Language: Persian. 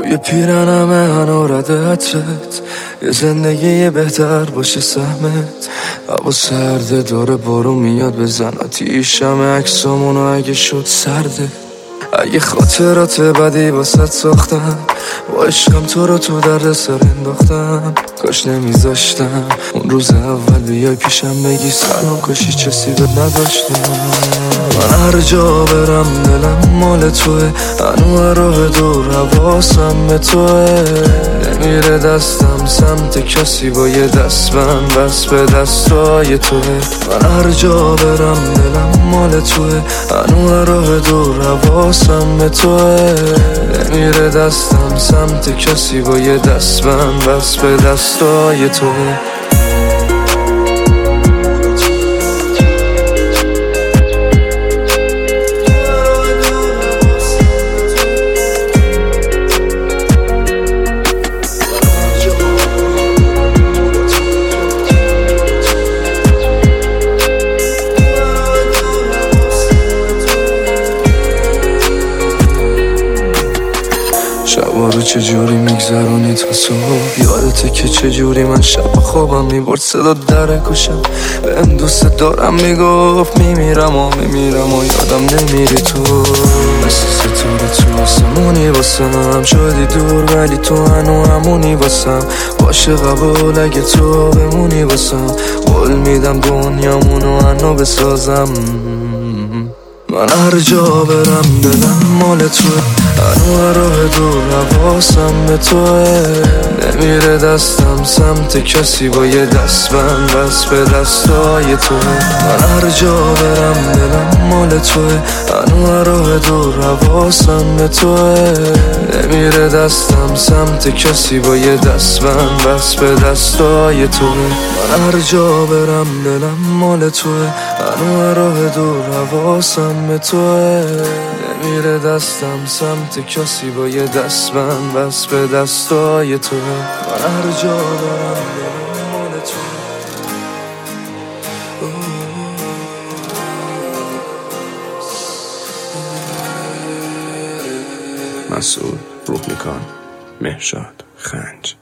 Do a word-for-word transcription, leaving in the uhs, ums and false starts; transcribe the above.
روی پیرنمه هنورد عطرت، یه زندگی بهتر باشه سهمت. هوا سرده داره بارو میاد بزن آتیشم عکسامونو اگه شد سرده. اگه خاطرات بدی واسه ساختم با عشقم تو رو تو درد سر انداختم. کاش نمیذاشتم اون روز اول بیای پیشم بگی سلام، کاشی چسی بد نداشتم. من هر جا برم دلم مال توه، هنو راه دور حواسم به توه. نمیره دستم سمت کسی با یه دستبند بس به دستای توه. من هر جا برم دلم مال توه، هنو راه دور حواسم به توه. نمیره دستم سمت کسی با یه دستبند بس به دستای توه. شبا رو چجوری میگذرونی تا صبح؟ یادته که چجوری من شب خوابم میبرد صدا در کشم. بهم دوست دارم میگفت میمیرم و میمیرم و یادم نمیری تو. مثل ستاره تو آسمونی واسم شدی دور ولی تو هنو همونی واسم. باشه قبول اگه تو بمونی واسم، قول میدم دنیامونو هنو بسازم. من هر جا برم دلم مال توه، هنو راه دور حواسم به توه. نمیره دستم سمت کسی با یه دستبند بس به دستای توه. من هر جا برم دلم مال توه، هنو راه دور حواسم به توه. نمیره دستم سمت کسی با یه دستبند بس به دستای توه. من هر جا برم دلم مال توه، هنو راه دور حواسم به توه. نمیره دستم سمت کسی با یه دستبند بس به دستای توه. من هر جا برم دلم مال توه. مسعود روحنیکان، مهرشاد خنج.